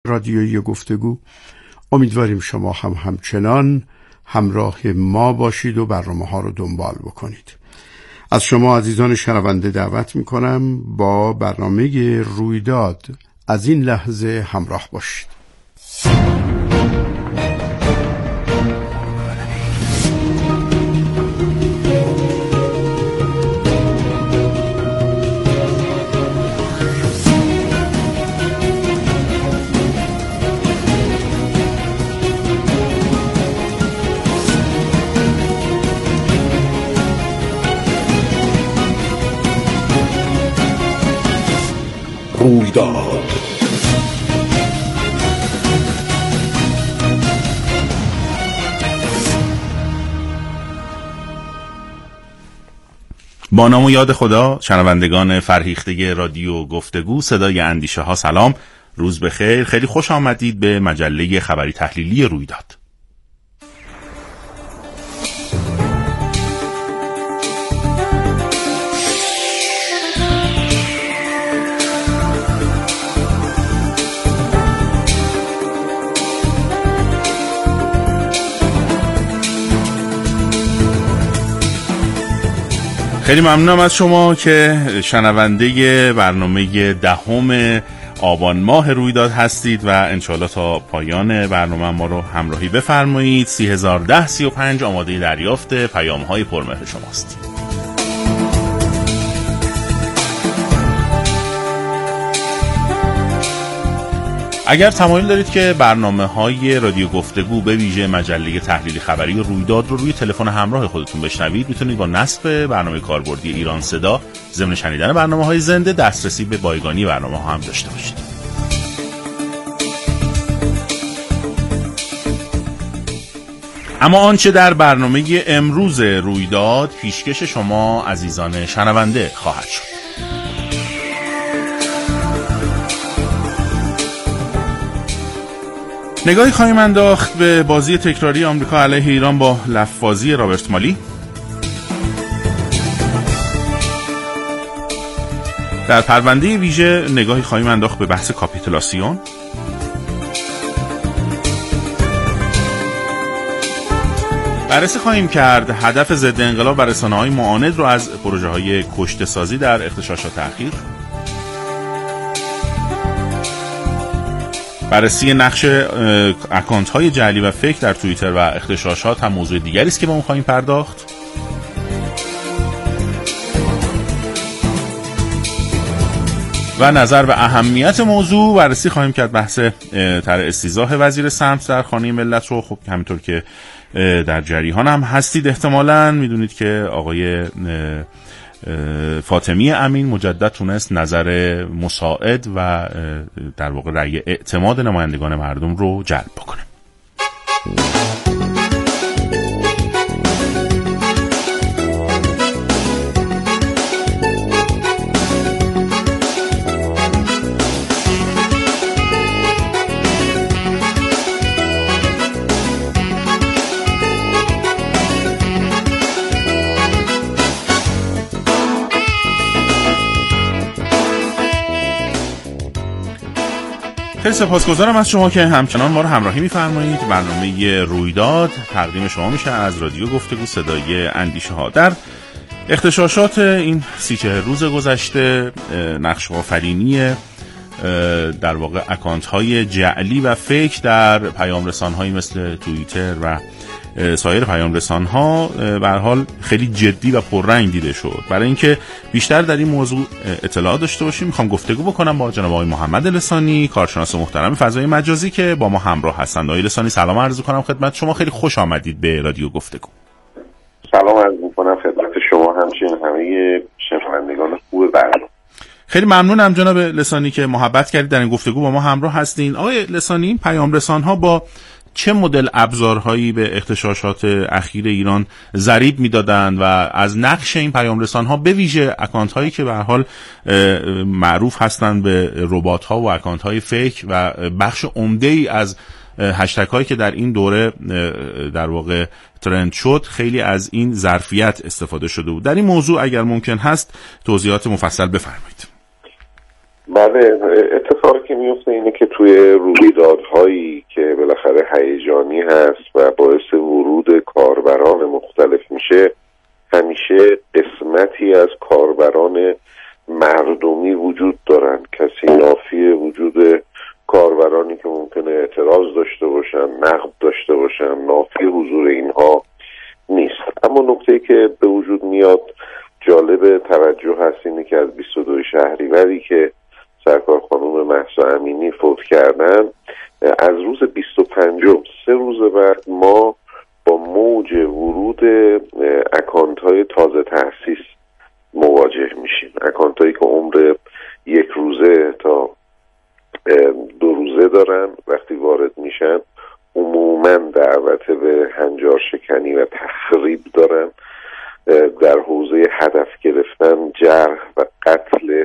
رادیویی گفتگو. امیدواریم شما هم همچنان همراه ما باشید و برنامه‌ها رو دنبال بکنید. از شما عزیزان شنونده دعوت می‌کنم با برنامه رویداد از این لحظه همراه باشید. رویداد با نام و یاد خدا. شنوندگان فرهیخته رادیو گفتگو صدای اندیشه ها، سلام، روز بخیر. خیلی خوش آمدید به مجله خبری تحلیلی رویداد. خیلی ممنونم از شما که شنونده برنامه 10 آبان ماه رویداد هستید و انشاءالله تا پایان برنامه ما رو همراهی بفرمایید. 301035 آماده دریافت پیام‌های پرمهر شماست. اگر تمایل دارید که برنامه‌های رادیو گفتگو به ویژه مجله تحلیلی خبری رویداد رو روی تلفن همراه خودتون بشنوید، میتونید با نصب برنامه کاربردی ایران صدا ضمن شنیدن برنامه‌های زنده دسترسی به بایگانی برنامه‌ها هم داشته باشید. اما آنچه در برنامه امروز رویداد پیشکش شما عزیزان شنونده خواهد شد. نگاهی خواهیم انداخت به بازی تکراری آمریکا علیه ایران با لفظ‌بازی رابرت مالی. در پرونده ویژه نگاهی خواهیم انداخت به بحث کاپیتولاسیون. بررسی خواهیم کرد هدف ضد انقلاب و رسانه‌های معاند رو از پروژه‌های کشته‌سازی در اغتشاشات اخیر. بررسی نقش اکانت‌های جعلی و فیک در توییتر و اغتشاشات هم موضوع دیگری است که با اون خواهیم پرداخت. و نظر به اهمیت موضوع بررسی خواهیم کرد بحث طرح استیضاح وزیر سمت در خانه ملت رو. خب همینطور که در جریان هم هستید احتمالاً میدونید که آقای فاطمی امین مجدد تونست نظر مساعد و در واقع رأی اعتماد نمایندگان مردم رو جلب بکنه. خیلی سپاسگزارم از شما که همچنان ما رو همراهی می‌فرمایید. برنامه رویداد تقدیم شما میشه از رادیو گفتگو صدای اندیشه ها. در اغتشاشات این 30-40 روز گذشته نقش آفرینی در واقع اکانت‌های جعلی و فیک در پیام‌رسان‌هایی مثل توییتر و سایر پیام‌رسان‌ها به هر حال خیلی جدی و پررنگ دیده شد. برای اینکه بیشتر در این موضوع اطلاعات داشته باشیم میخوام گفتگو بکنم با جناب آقای محمد لسانی، کارشناس محترم فضای مجازی که با ما همراه هستند. آقای لسانی سلام عرض می‌کنم خدمت شما. خیلی خوش آمدید به رادیو گفتگو. سلام عرض می‌کنم خدمت شما، همچنین همه شنوندگان خوب برنامه. خیلی ممنونم جناب لسانی که محبت کردید در این گفتگو با ما همراه هستین. آقای لسانی، پیام‌رسان‌ها با چه مدل ابزارهایی به اغتشاشات اخیر ایران ضریب میدادند و از نقش این پیام‌رسان‌ها به ویژه اکانت‌هایی که به هر حال معروف هستند به ربات‌ها و اکانت‌های فیک و بخش عمده‌ای از هشتگ‌هایی که در این دوره در واقع ترند شد، خیلی از این ظرفیت استفاده شده بود. در این موضوع اگر ممکن هست توضیحات مفصل بفرمایید. بله، اتفاقی که میفته اینه که توی توی رویدادهایی که بالاخره هیجانی هست و باعث ورود کاربران مختلف میشه، همیشه قسمتی از کاربران مردمی وجود دارن. کسی نافی وجود کاربرانی که ممکنه اعتراض داشته باشن، نقد داشته باشن، نافی حضور اینها نیست. اما نکته‌ای که به وجود میاد جالب توجه هست اینه که از 22 شهریوری که سرکار خانم مهسا امینی فوت کردن، از روز 25 3 روز بعد ما با موج ورود اکانت های تازه تأسیس مواجه میشیم. اکانت هایی که عمر 1 روزه تا 2 روزه دارن، وقتی وارد میشن عموما دعوت به هنجار شکنی و تخریب دارن، در حوزه هدف گرفتن، جرح و قتل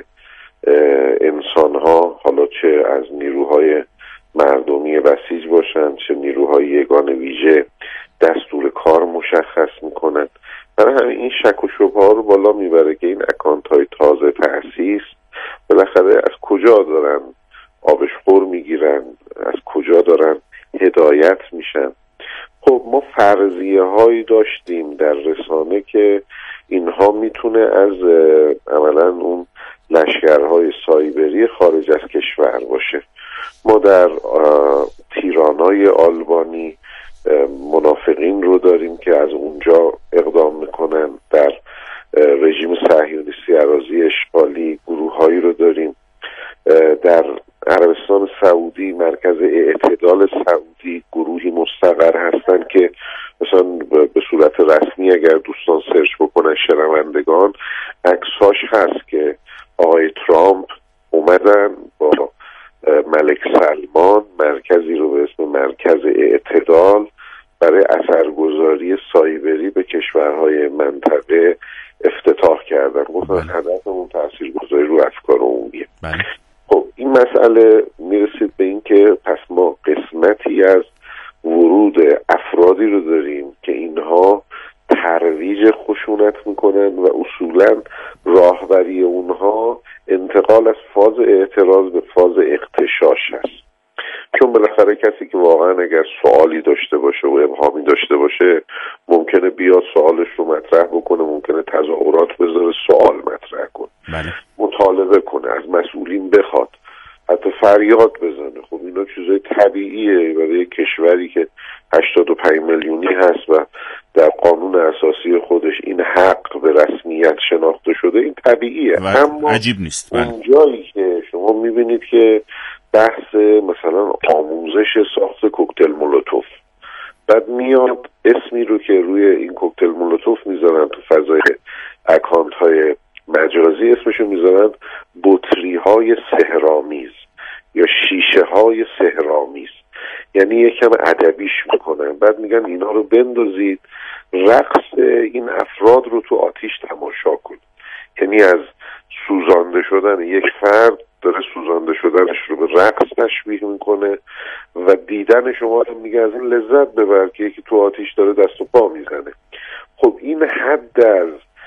انسانها، حالا چه از نیروهای مردمی بسیج باشن چه نیروهای یگان ویژه، دستور کار مشخص میکنن. برای همین این شک و شبهه ها رو بالا میبره که این اکانت های تازه تأسیس بالاخره از کجا دارن آبش خور میگیرن، از کجا دارن هدایت میشن. خب ما فرضیه هایی داشتیم در رسانه که اینها میتونه از عملا اون لشکرهای سایبری خارج از کشور باشه. ما در تیرانای آلبانی منافقین رو داریم که از اونجا اقدام میکنن. در رژیم صهیونیستی اراضی اشغالی گروههایی رو داریم. در عربستان سعودی مرکز اعتدال سعودی گروهی مستقر هستن که مثلا به صورت رسمی اگر دوستان سرچ بکنن شنوندگان عکساش هست که آقای ترامپ اومدن با ملک سلمان مرکزی رو به اسم مرکز اعتدال برای اثرگذاری سایبری به کشورهای منطقه افتتاح کردن. گفتن هدفمون تاثیرگذاری رو افکار عمومیه. خب این مسئله میرسید به این که پس ما قسمتی از ورود افرادی رو داریم که اینها ترویج خشونت میکنن و اصولا راهبری اونها انتقال از فاز اعتراض به فاز اغتشاش هست. چون بالاخره کسی که واقعا اگر سوالی داشته باشه و ابهامی داشته باشه ممکنه بیاد سوالش رو مطرح بکنه، ممکنه تظاهرات بذاره، سوال مطرح کنه، مطالبه کنه، از مسئولین بخواد، حتی فریاد بزنه. خب اینا چیزای طبیعیه برای کشوری که 85 میلیونی هست و در قانون اساسی خودش این حق به رسمیت شناخته شده، این طبیعیه. اما عجیب نیست. اون جایی که شما میبینید که بحث مثلا آموزش ساخت کوکتل مولوتوف، بعد میاد اسمی رو که روی این کوکتل مولوتوف میذارن تو فضای اکانت های مجازی اسمشو میذارن بطری های سحرآمیز یا شیشه های سحرآمیز، یعنی یکم ادبیش میکنن. بعد میگن اینا رو بندازید رقص این افراد رو تو آتیش تماشا کنید. یعنی از سوزانده شدن یک فرد داره سوزانده شدنش رو به رقص تشبیه میکنه و دیدن شما رو میگه از این لذت ببر که یکی تو آتیش داره دست و پا میزنه. خب این حد از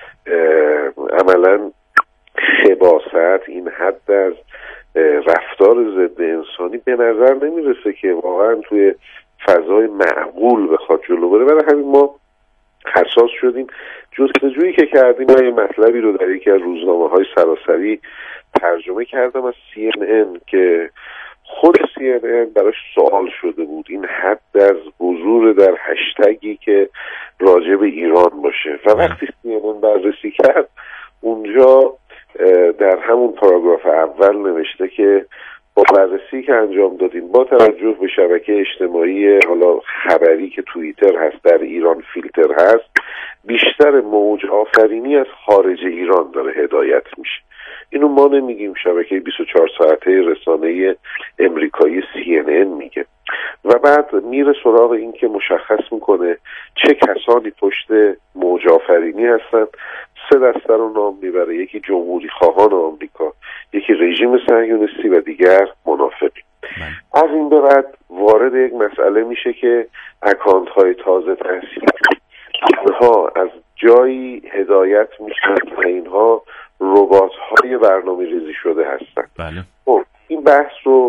عملا خباثت، این حد از رفتار ضد انسانی به نظر نمیرسه که واقعا توی فضای معقول بخواد جلو بره. برای همین ما حساس شدیم. جستجویی که کردیم، من یه مطلبی رو در یکی از روزنامه‌های سراسری ترجمه کردم از CNN که خود CNN براش سوال شده بود این حد از حضور در هشتگی که راجع به ایران باشه و وقتی CNN بررسی کرد اونجا در همون پاراگراف اول نوشته که با بررسی که انجام دادیم با توجه به شبکه اجتماعی حالا خبری که توییتر هست در ایران فیلتر هست، بیشتر موج آفرینی از خارج ایران داره هدایت میشه. اینو ما نمیگیم، شبکه 24 ساعته رسانه امریکایی CNN میگه. و بعد میره سراغ این که مشخص میکنه چه کسانی پشت موج آفرینی هستن. 3 دسته رو نام میبره، یکی جمهوری خواهان آمریکا، یکی رژیم صهیونیستی و دیگر منافقین. از این به بعد وارد یک مسئله میشه که اکانت های تازه تأسیس اینها از جایی هدایت میشن و اینها ربات های برنامه ریزی شده هستن. بله. این بحث رو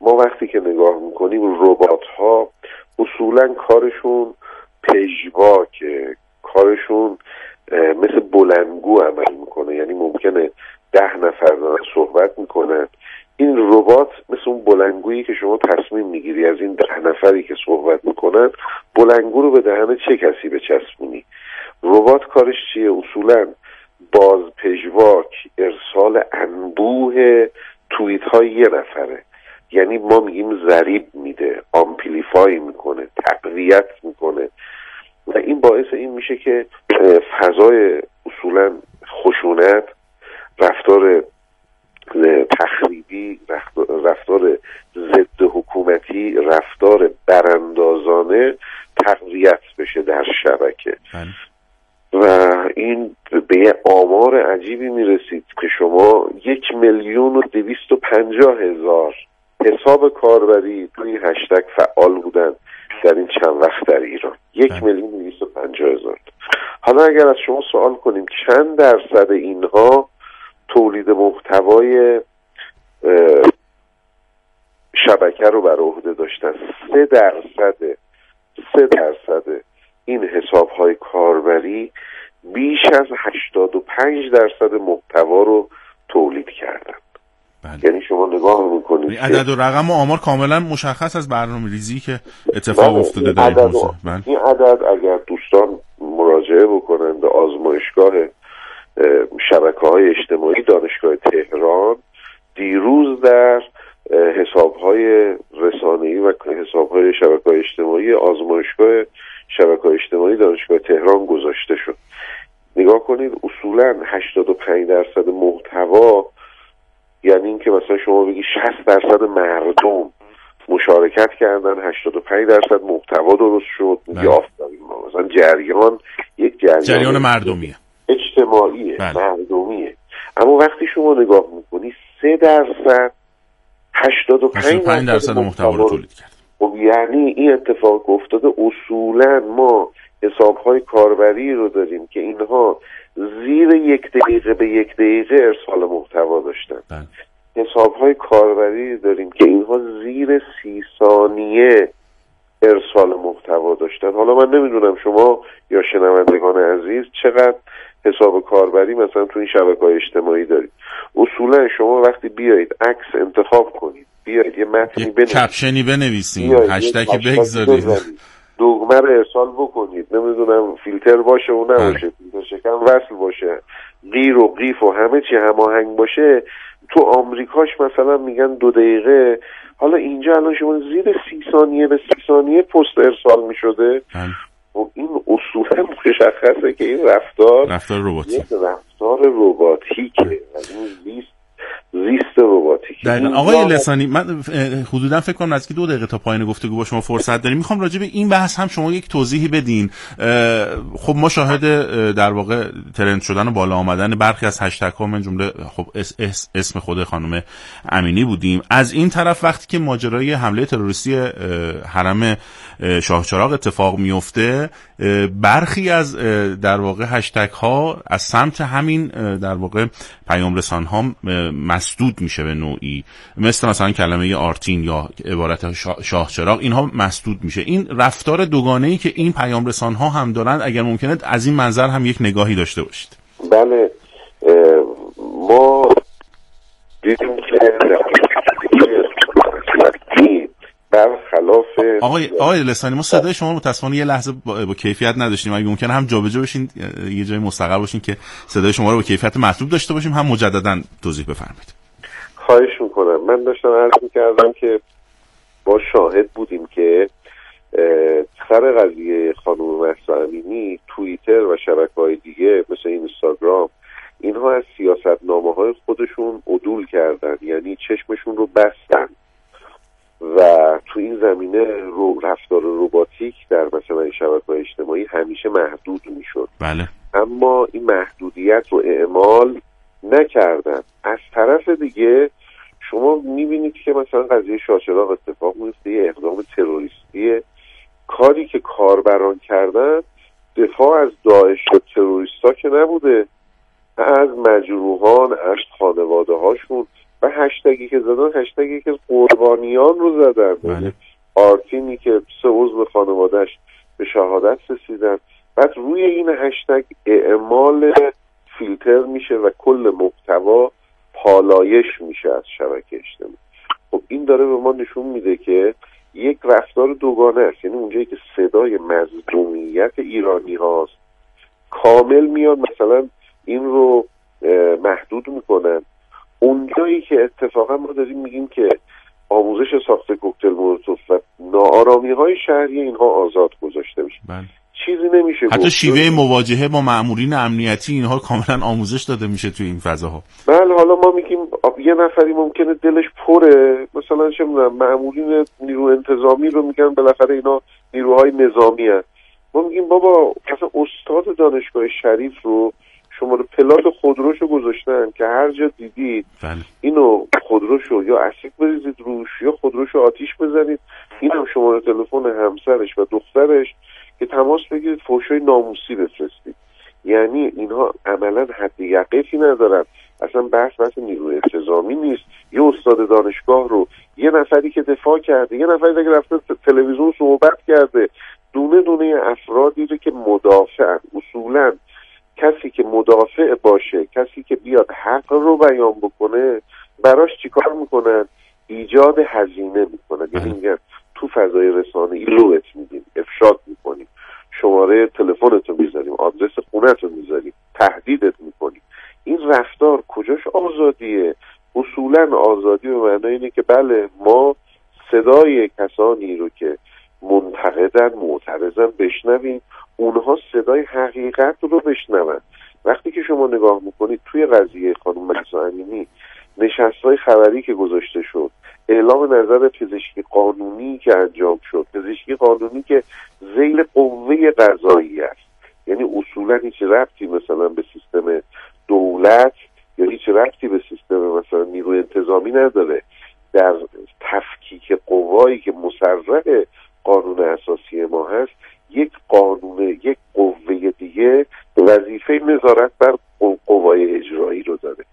ما وقتی که نگاه میکنیم ربات ها اصولا کارشون پژواکه، کارشون مثل بلندگو عمل میکنه، یعنی ممکنه 10 نفر دارن صحبت میکنن، این ربات مثل اون بلندگویی که شما تصمیم میگیری از این 10 نفری که صحبت میکنن بلندگو رو به دهن چه کسی بچسبونی. ربات کارش چیه؟ اصولا باز پژواک، ارسال انبوه توییت های یه نفره، یعنی ما میگیم ضریب میده، آمپلیفای میکنه، تقویت میکنه و این باعث این میشه که فضای اصولا خشونت، رفتار تخریبی، رفتار ضد حکومتی، رفتار براندازانه تقویت بشه در شبکه. و این به یه آمار عجیبی میرسید که شما 1,250,000 حساب کاربری توی هشتگ فعال بودن در این چند وقت در ایران. 1,250,000. حالا اگر از شما سوال کنیم چند درصد اینها تولید محتوای شبکه رو بر عهده داشتن، 3% این حساب‌های کاربری بیش از 85% محتوا رو تولید کردن. بله. یعنی شما نگاه میکنید عدد و رقم و آمار کاملا مشخص از برنامه‌ریزی که اتفاق افتاده در این حوزه. این عدد اگر دوستان مراجعه بکنن به آزمایشگاه شبکه‌های اجتماعی دانشگاه تهران، دیروز در حساب‌های رسانه‌ای و حساب‌های شبکه‌های اجتماعی آزمایشگاه شبکه‌های اجتماعی دانشگاه تهران گذاشته شد. نگاه کنید اصولاً 85% محتوا، یعنی این که مثلا شما بگی 60% مردم مشارکت کردن، 85% محتوا درست شد، میگه آفرین. مثلا جریان یک جریان مردمیه، اجتماعیه، مردمیه. اما وقتی شما نگاه میکنی 3% 85% محتوا رو تولید کرد. خب یعنی این اتفاق افتاده. اصولا ما حساب‌های کاربری رو داریم که اینها زیر 1 دقیقه به 1 دقیقه ارسال محتوا داشتن. حساب‌های کاربری داریم که اینها زیر 30 ثانیه ارسال محتوا داشتن. حالا من نمیدونم شما یا شنوندگان عزیز چقدر حساب کاربری مثلا تو این شبکه‌های اجتماعی دارید. اصولا شما وقتی بیایید عکس انتخاب کنید، بیایید یه متنی بنویسید، کپشنی بنویسید، هشتگ بگذارید، دکمه رو ارسال بکنید، نمیدونم فیلتر باشه و نباشه، فیلتر شکن وصل باشه، غیر و قیف و همه چی هماهنگ باشه. تو آمریکاش مثلا میگن 2 دقیقه. حالا اینجا الان شما زیر 30 ثانیه به 30 ثانیه پست ارسال میشده. و این اصولا مشخصه که این رفتار رباتیک، یک رفتار رباتیکه، یعنی زیست رباتیک. آقای لسانی، من حدودا فکر کنم نزدیک 2 دقیقه تا پایان گفتگو با شما فرصت داریم. میخوام راجع به این بحث هم شما یک توضیحی بدین. خب ما شاهد در واقع ترند شدن و بالا آمدن برخی از هشتگ ها، من جمله خب اسم خود خانم امینی بودیم. از این طرف وقتی که ماجرای حمله تروریستی حرم شاه چراغ اتفاق میفته، برخی از در واقع هشتگ ها از سمت همین در واقع پیام رسان ها مسدود میشه به نوعی، مثل مثلا کلمه آرتین یا عبارت شاه چراغ، اینها مسدود میشه. این رفتار دوگانه‌ای که این پیام رسان ها هم دارند، اگر ممکنه از این منظر هم یک نگاهی داشته باشید. بله، ما دیدیم که برخلاف آقای لسانی، ما صدای شما متأسفانه یه لحظه با کیفیت نداشتیم. اگه ممکنه هم جابجا بشین، یه جای مستقر باشین که صدای شما رو با کیفیت مطلوب داشته باشیم، هم مجددا توضیح بفرمایید. خواهش میکنم. من داشتم عرض میکردم که با شاهد بودیم که سر قضیه خانم مهسا امینی توییتر و شبکه‌های دیگه مثل اینستاگرام، اینها از سیاستنامه‌های خودشون عدول کردن، یعنی چشمشون رو بستن و تو این زمینه رفتار رباتیک در مثلا این شبکه‌های اجتماعی همیشه محدود میشد. بله. اما این محدودیت رو اعمال نکردن. از طرف دیگه شما میبینید که مثلا قضیه شاه چراغ اتفاق میفته، یه اقدام تروریستی، کاری که کاربران کردن دفاع از داعش و تروریستا که نبوده، از مجروحان، از خانواده هاشون و هشتگی که زدن هشتگی که قربانیان رو زدن، آرتینی که 3 عضو خانواده‌اش به شهادت رسیدن. بعد روی این هشتگ اعمال فیلتر میشه و کل محتوا پالایش میشه از شبکه اجتماعی. خب این داره به ما نشون میده که یک رفتار دوگانه است. یعنی اونجایی که صدای مظلومیت ایرانی هاست کامل میاد مثلا این رو محدود میکنن، اونجایی که اتفاقا ما داریم میگیم که آموزش ساخت کوکتل مولوتوف و ناآرامی های شهری اینها آزاد گذاشته میشه. چیزی نمیشه حتی شیوه مواجهه با مأمورین امنیتی اینها کاملا آموزش داده میشه توی این فضاها. بله، حالا ما میگیم یه نفری ممکنه دلش پره، مثلا چه میدونم مأمورین نیرو انتظامی رو میگن بالاخره اینا نیروهای نظامی هست. ما میگیم بابا مثلا استاد دانشگاه شریف رو شماره پلات خودروشو گذاشتن که هر جا دیدید اینو خودروشو یا اسید بریزید روش یا خودروشو آتیش بزنید، اینم شماره تلفن همسرش و دخترش که تماس بگیرید فحشای ناموسی بفرستید. یعنی اینها عملا حد یقفی ندارن. اصلا بحث نیروی انتظامی نیست. یه استاد دانشگاه رو یه نفری که دفاع کرده، یه نفری که رفته تلویزیون صحبت کرده، دونه دونه افرادی رو که مدافعن. اصولا کسی که مدافع باشه، کسی که بیاد حق رو بیان بکنه، براش چیکار میکنن؟ ایجاد هزینه میکنن. یعنی میگن تو فضای رسانه‌ای لوت میدیم، افشاد میکنیم، شماره تلفنتو میذاریم، آدرس خونه‌تو میذاریم، تهدیدت میکنیم. این رفتار کجاش آزادیه؟ اصولا آزادی به معنای اینه که بله ما صدای کسانی رو که منتقدن، معترضن بشنویم، اونها صدای حقیقت رو بشنون. وقتی که شما نگاه میکنید توی قضیه خانم مهسا امینی، نشست‌های خبری که گذاشته شد، اعلام نظر پزشکی قانونی که انجام شد، پزشکی قانونی که ذیل قوه قضایی است، یعنی اصولا هیچ ربطی مثلا به سیستم دولت یا هیچ ربطی به سیستم مثلا نیروی انتظامی نداره، در تفکیک قوایی که مصرح قانون اساسی ما هست، یک قانون، یک قوه دیگه وظیفه نظارت بر قوای اجرایی رو داره.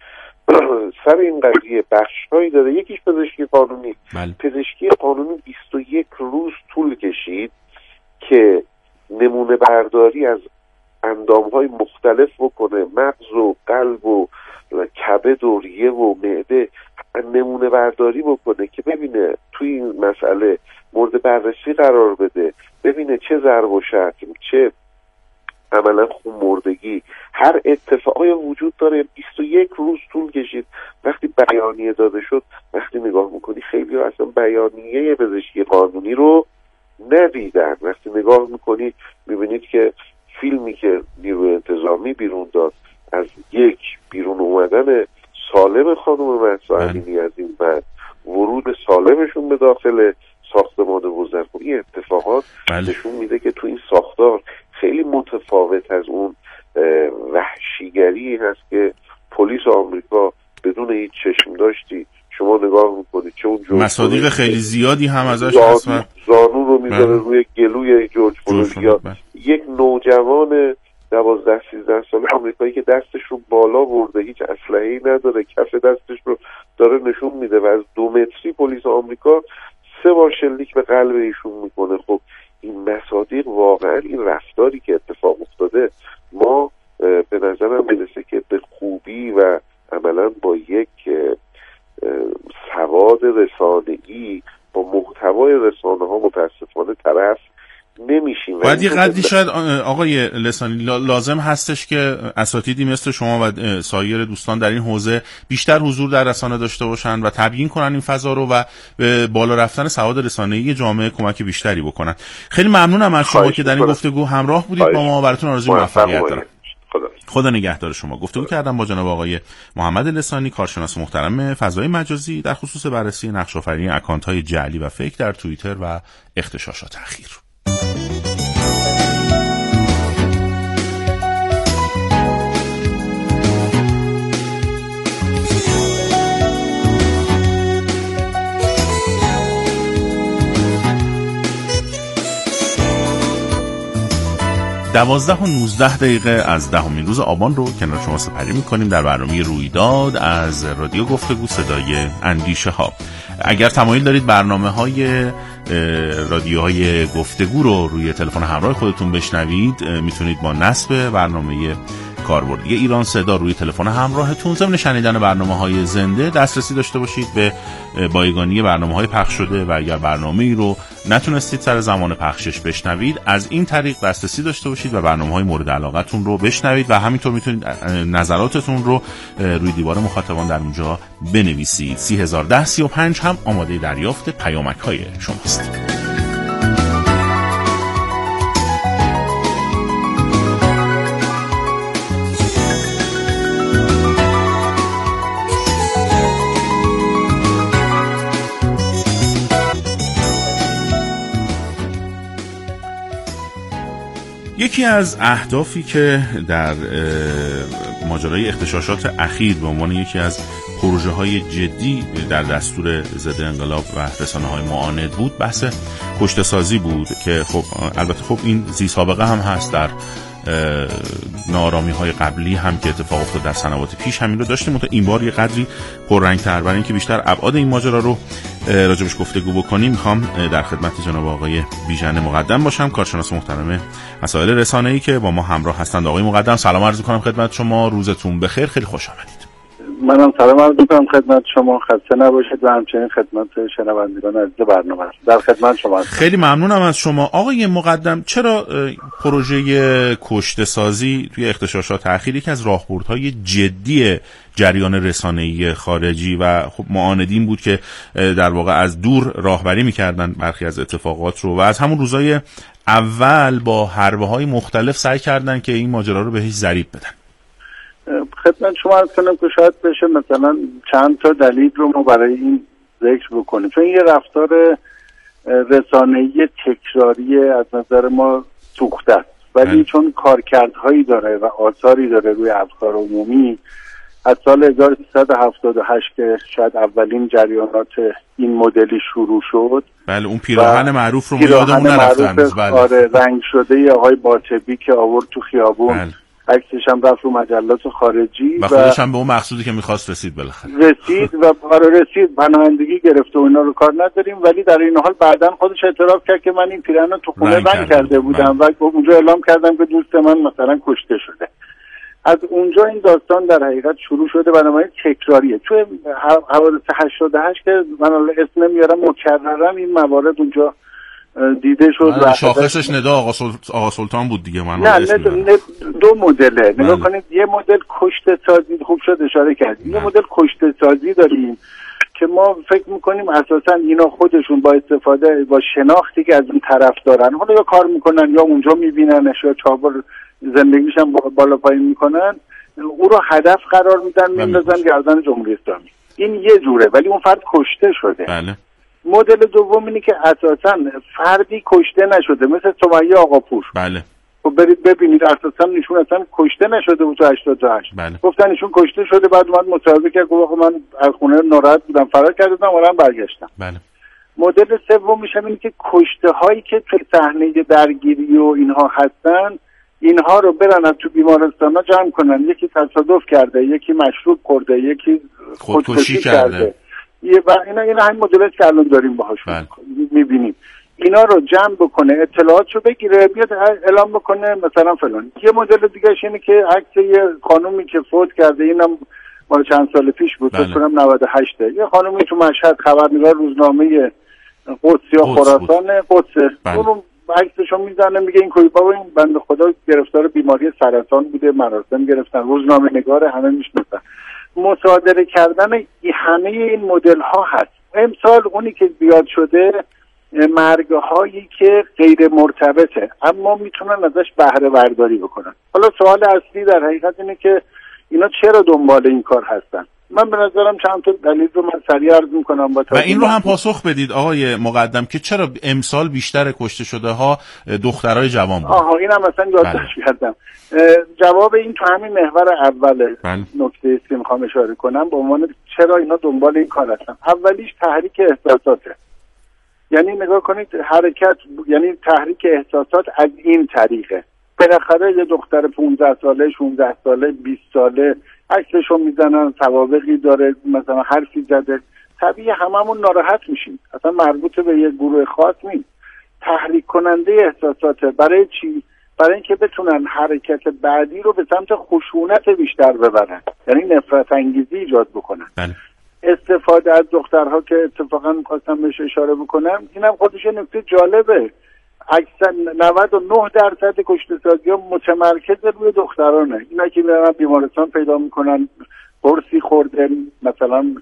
سر این قضیه بخش‌هایی داره. یکیش پزشکی قانونی. پزشکی قانونی 21 روز طول کشید که نمونه برداری از اندام‌های مختلف بکنه، مغز و قلب و کبد و ریه و معده، نمونه برداری بکنه که ببینه توی این مسئله مورد بررسی قرار بده، ببینه چه ضرب و شتم، چه عملا خون‌مردگی، هر اتفاقی وجود داره. 21 روز طول کشید. وقتی بیانیه داده شد، وقتی نگاه میکنی خیلی ها اصلا بیانیه پزشکی قانونی رو ندیدن. وقتی نگاه میکنی میبینید که فیلمی که نیروی انتظامی بیرون داد از یک بیرون اومدن سالم خانم مهسا امینی از این بعد ورود سالمشون به داخل ساختمان وزارت، این اتفاقات نشون میده که تو این ساختار خیلی متفاوت از اون وحشیگری هست که پلیس آمریکا بدون هیچ چشم داشتی شما نگاه میکنید چه اون مصادیق خیلی زیادی هم ازش هست و زانو رو میذاره روی گلوی جورج فلوید. یک نوجوان 12-13 ساله آمریکایی که دستش رو بالا برده، هیچ اسلحه‌ای نداره، کف دستش رو داره نشون میده و از 2 متری پلیس آمریکا 3 بار شلیک به قلب ایشون میکنه. خب این مصادیق واقعا این رفتاری که اتفاق افتاده ما به نظرم میرسه که به خوبی و عملا با یک سواد رسانه‌ای با محتوای رسانه ها متاسفانه طرف نمیشیم. باید یه قدری شاید آقای لسانی لازم هستش که اساتیدی مثل شما و سایر دوستان در این حوزه بیشتر حضور در رسانه داشته باشن و تبیین کنن این فضا رو و به بالا رفتن سواد رسانه‌ای جامعه کمک بیشتری بکنن. خیلی ممنونم از شما که در این گفتگو همراه بودید با ما. براتون آرزوی موفقیت دارم. خدا نگهدار شما. گفتگو کردم با جناب آقای محمد لسانی، کارشناس محترم فضای مجازی، در خصوص بررسی نقش آفرینی اکانت‌های جعلی و فیک در توییتر و اغتشاشات اخیر. 12 و 19 دقیقه از 10مین روز آبان رو کنار شما سپری می‌کنیم در برنامه رویداد از رادیو گفتگو صدای اندیشه ها. اگر تمایل دارید برنامه‌های رادیوهای گفتگو رو روی تلفن همراه خودتون بشنوید، میتونید با نصب برنامه کاربردی ایران صدا روی تلفن همراهتون ضمن شنیدن برنامه‌های زنده دسترسی داشته باشید به بایگانی برنامه‌های پخش شده و اگر برنامه‌ای رو نتونستید سر زمان پخشش بشنوید، از این طریق دسترسی داشته باشید و برنامه‌های مورد علاقتون رو بشنوید و همینطور میتونید نظراتتون رو روی دیوار مخاطبان در اونجا بنویسید. 301035 هم آماده دریافت پیامک‌های شماست. یکی از اهدافی که در ماجرای اغتشاشات اخیر به عنوان یکی از پروژه‌های جدی در دستور ضد انقلاب و رسانه‌های معاند بود، بحث کشته‌سازی بود که خب البته خب این ذی سابقه هم هست. در ناآرامی‌های قبلی هم که اتفاق افتاد در سنوات پیش همین رو داشتیم، منتها این بار یه قدری پررنگ‌تر. برای اینکه بیشتر ابعاد این ماجرا رو راجبش گفتگو بکنیم، میخوام در خدمت جناب آقای بیژن مقدم باشم، کارشناس محترم مسائل رسانه‌ای که با ما همراه هستند. آقای مقدم سلام عرض می‌کنم خدمت شما، روزتون بخیر، خیلی خوش آمدید. منم سلام عرض می‌کنم خدمت شما، خسته نباشید و همچنین خدمت شنوندگان عزیز برنامه در خدمت شما هستم. خیلی ممنونم از شما. آقای مقدم، چرا پروژه کشته‌سازی توی اغتشاشات اخیر یکی از راهبردهای جدی جریان رسانه‌ای خارجی و خب معاندین بود که در واقع از دور راهبری می‌کردن برخی از اتفاقات رو و از همون روزای اول با حربه‌های مختلف سعی کردن که این ماجرا رو بهش ضریب بدن؟ خدمت شما عرض کنم که شاید بشه مثلا چند تا دلیل رو ما برای این ذکر بکنیم، چون یه رفتار رسانه‌ای تکراری از نظر ما سوخته است، ولی چون کارکردهایی داره و آثاری داره روی افکار عمومی، از سال 1378 که شاید اولین جریانات این مدلی شروع شد. بله، اون پیراهن معروف رو ما یادمون نرفتن. بله. آره، رنگ شده آقای باطبی که آورد تو خیابون. بله. عکسش هم رفت رو مجلات خارجی و خودش هم به اون مقصودی که می‌خواست رسید بالاخره. رسید پناهندگی گرفت و اینا رو کار نداریم، ولی در این حال بعداً خودش اعتراف کرد که من این پیراهن رو تو خونه رنگ کرده بودم و اونجا اعلام کردم که دوست من مثلا کشته شده. از اونجا این داستان در حقیقت شروع شده، بنابراین تکراریه. توی حوادث 88 که من اسم نمیارم، مکررن این موارد اونجا دیده شد. شاخصش ندا آقا سلطان بود دیگه. من نه دو مدله نگاه کنید. یه مدل کشته سازی، خوب شد اشاره کردیم. یه مدل کشته سازی داریم که ما فکر میکنیم اساسا اینا خودشون با استفاده با شناختی که از این طرف دارن، حالا یا کار میکنن یا اونجا میبیننش یا چابر زندگیش هم بالا پایین میکنن، او رو هدف قرار میدن، میندازن گردن جمهوری اسلامی. این یه جوره، ولی اون فرد کشته شده. بله. مدل دوم اینه که اساسا فردی کشته نشده، مثل سمیه آقاپور. بله. خب برید ببینید اساسا ایشون اصلا کشته نشده بود تو 88. بله. گفتن ایشون کشته شده، بعد اومد مصاحبه کرد گفت من از خونه ناراحت بودم فرار کردم الان برگشتم. بله. مدل سوم میشه اینه که کشته هایی که تو صحنه درگیری و اینها هستن، اینها رو برن از تو بیمارستانا جمع کنن، یکی تصادف کرده، یکی مشروب خورده، یکی خودکشی کرده. و اینا همین مدلات که الان داریم باهاش میبینیم. اینا رو جمع بکنه، اطلاعاتشو بگیره، بیاد اعلام بکنه مثلا فلان. یه مدل دیگه اینه که عکس یه خانومی که فوت کرده، اینم مال چند سال پیش بود، فکر کنم 98، یه خانومی تو مشهد خبرنگار روزنامه قدس یا خراسان قدس، اون عکسشو میزنه میگه این کوی بابا این بنده خدا گرفتار بیماری سرطان بوده، مراسم گرفتن، روزنامه نگار همه میشناسن. مصادره کردن همه این مدل ها هست. امسال اونی که زیاد شده مرگ هایی که غیر مرتبطه اما میتونن ازش بهره برداری بکنن. حالا سوال اصلی در حقیقت اینه که اینا چرا دنبال این کار هستن؟ من به نظرم چند تا دلیل رو من سریع عرض میکنم و این رو هم پاسخ بدید آقای مقدم که چرا امسال بیشتر کشته شده ها دخترای جوان بود. اینم مثلا یادداشت کردم. جواب این تو همین محور اول نکته است که میخوام اشاره کنم به عنوان چرا اینا دنبال این کار هستن. اولیش تحریک احساساته. یعنی نگاه کنید حرکت، یعنی تحریک احساسات از این طریقه. بالاخره یه دختر 15 ساله 16 ساله 20 ساله عکسشو میزنن، سوابقی داره، مثلا حرفی زده، طبیعی هممون ناراحت میشیم. اصلا مربوط به یه گروه خاص نیست. تحریک کننده احساسات. برای چی؟ برای اینکه بتونن حرکت بعدی رو به سمت خشونت بیشتر ببرن، یعنی نفرت انگیزی ایجاد بکنن. بله. استفاده از دخترها که اتفاقا می‌خواستم بهش اشاره بکنم، اینم خودش نکته جالبه. اکثر 99% کشته‌سازی‌ها متمرکز روی دخترانه. اینا که میرن بیمارستان پیدا میکنن، قرصی خورده، مثلا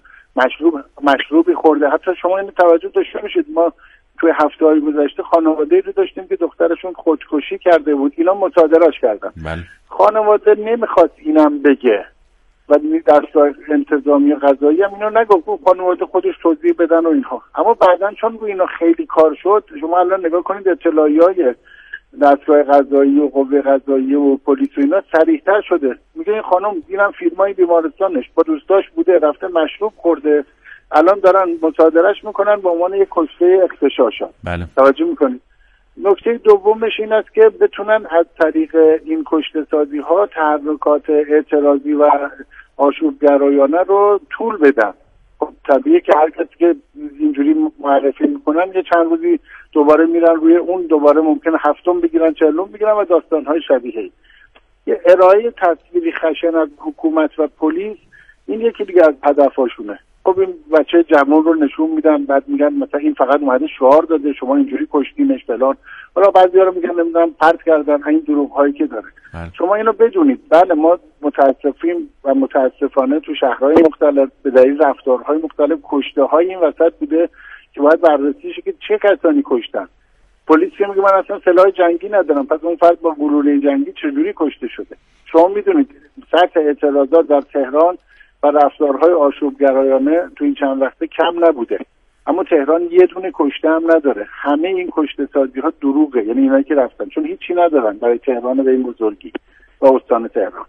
مشروبی خورده. حتی شما اینو توجه داشته باشید، ما توی هفته‌های گذشته خانواده‌ای رو داشتیم که دخترشون خودکشی کرده بود، اینا مصادره‌اش کردن. بله. خانواده نمیخواست اینم بگه و دستگاه انتظامی قضایی هم اینو نگفت، خانواده خودش توضیح بدن و اینها. اما بعدن چون روی اینا خیلی کار شد، شما الان نگاه کنید اطلاعیه‌های دستگاه قضایی و قوه قضاییه و پلیس و اینا صریح‌تر شده. میگه این خانم اینم فیلمای بیمارستانش با دوستاش بوده، رفته مشروب خورده، الان دارن مصادرهش میکنن به عنوان یک کشته اغتشاشات. بله. توجه میکنید. نکته دومش این است که بتونن از طریق این کشته سازی ها تحرکات اعتراضی و آشوبگرایانه رو طول بدن. خب طبیعیه که هر کسی که اینجوری معرفی میکنن یه چند روزی دوباره میرن روی اون، دوباره ممکنه هفتم بگیرن، چهلم بگیرن و داستانهای شبیهی. یه ارائه تصویری خشن از حکومت و پلیس این یکی دیگه از هدفاشونه. خب این بچه جوان رو نشون میدن، بعد میگن مثلا این فقط اومده شعار داده شما اینجوری کشتینش فلان. حالا بعضی‌ها رو میگن نمیدونم پرت کردن، این دروغ هایی که داره. شما اینو بدونید. بله ما متاسفیم و متاسفانه تو شهرهای مختلف به دلیل رفتارهای مختلف کشته های این وسط بوده که باید بررسی شه که چه کسانی کشتن. پلیس که میگه من اصلا سلاح جنگی ندارم، پس اون فرد با گلوله جنگی چجوری کشته شده؟ شما میدونید سطح اعتراضات در تهران و رفتارهای آشوبگرایانه تو این چند وقته کم نبوده، اما تهران یه دونه کشته هم نداره. همه این کشته سازی ها دروغه، یعنی اینایی که رفتن چون هیچی ندارن برای تهران به این بزرگی و استان تهران.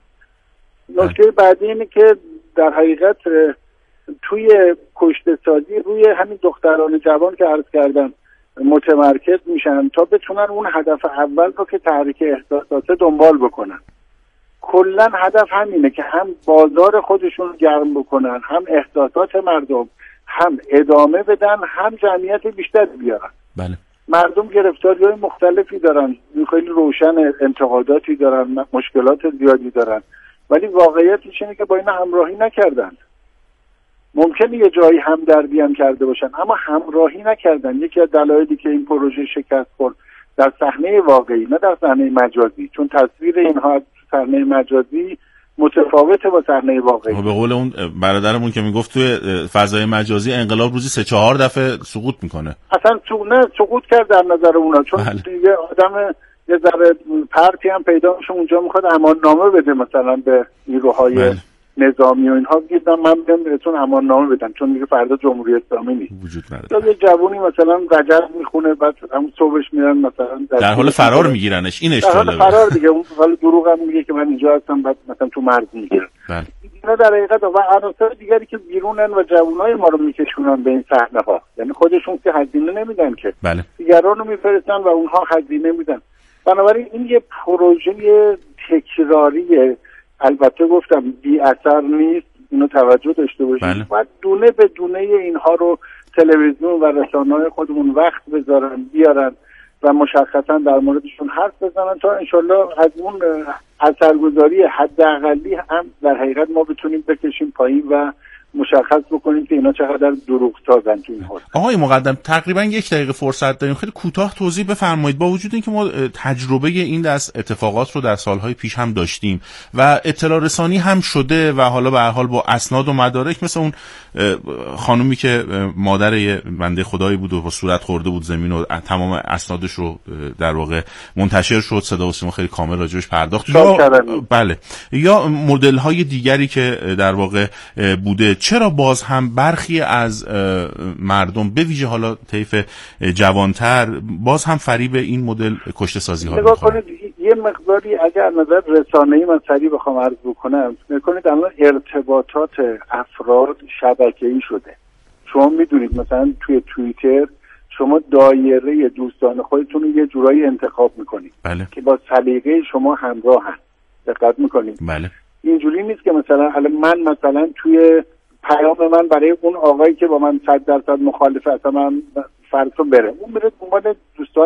نکته بعدی اینه که در حقیقت توی کشته سازی روی همین دختران جوان که عرض کردم متمرکز میشن تا بتونن اون هدف اول رو که تحریک احساسات دنبال بکنن. کلا هدف همینه که هم بازار خودشون گرم بکنن، هم احساسات مردم هم ادامه بدن، هم جمعیت بیشتر بیارن. بله. مردم گرفتاری‌های مختلفی دارن، خیلی روشن، انتقاداتی دارن، مشکلات زیادی دارن، ولی واقعیتش اینه که با اینا همراهی نکردن. ممکنه یه جایی همدردی هم کرده باشن اما همراهی نکردن. یکی از دلایلی که این پروژه شکست خورد در صحنه واقعی نه در صحنه مجازی، چون تصویر اینها از صحنه مجازی متفاوته با صحنه واقعی. به قول اون برادرمون که میگفت توی فضای مجازی انقلاب روزی 3-4 دفعه سقوط میکنه. اصلا سقوط کرد در نظر اونا، چون یه آدم یه ذره پرتی هم پیدا میشه اونجا میخواد اماننامه بده مثلا به نیروهای نظامی و اینها، میگن من میگم بهتون اماننامه بدم چون میگه فردا جمهوری اسلامی نیست وجود نداره. یه جوونی مثلا رجب میخونه بعد همون صبحش میرن مثلا در حال فرار میگیرنش. این اشتباهه. در حال فرار دیگه. اون حالا دروغ هم میگه که من اینجا هستم، بعد مثلا تو مرز میگیرن. بله. اینا در حقیقت و عناصر دیگری که بیرونن و جوانای ما رو میکشونن به این صحنه ها، یعنی خودشون که هزینه نمیدن که. بله. دیگران رو میفرستن و اونها هزینه میدن. بنابراین این یه پروژه تکراریه. البته گفتم بی اثر نیست، اینو توجه داشته باشید. بله. باید دونه به دونه اینها رو تلویزیون و رسانه‌های خودمون وقت بذارن بیارن و مشخصا در موردشون حرف بزنن تا انشالله از اون اثرگذاری حداقلی هم در حقیقت ما بتونیم بکشیم پایین و مشخص بکنیم که اینا چقدر دروغ‌سازن تو این حال. آقای مقدم تقریبا 1 دقیقه فرصت داریم، خیلی کوتاه توضیح بفرمایید. با وجود اینکه ما تجربه این دست اتفاقات رو در سالهای پیش هم داشتیم و اطلاع رسانی هم شده و حالا به هر حال با اسناد و مدارک، مثل اون خانومی که مادر بنده خدایی بود و صورت خورده بود زمین و تمام اسنادش رو در واقع منتشر شد، صدا و سیما خیلی کامل راجعش پرداخت. بله. یا مدل های دیگری که در واقع بوده، چرا باز هم برخی از مردم به ویژه حالا طیف جوانتر باز هم فریب این مدل کشته سازی ها نگاه کنید؟ یه مقداری اگر نظر رسانه‌ای من سریع بخوام عرض بکنم، نگاه کنید الان ارتباطات افراد شبکه‌ای شده. شما میدونید مثلا توی توییتر شما دایره دوستان خودتون رو یه جورایی انتخاب میکنید بله. که با سلیقه شما همراهن. دقت میکنید؟ بله. اینجوری نیست که مثلا من مثلا توی پیام من برای اون آقایی که با من 100% مخالفه، اصلا من فرض رو بره، اون میره دنبال دوستان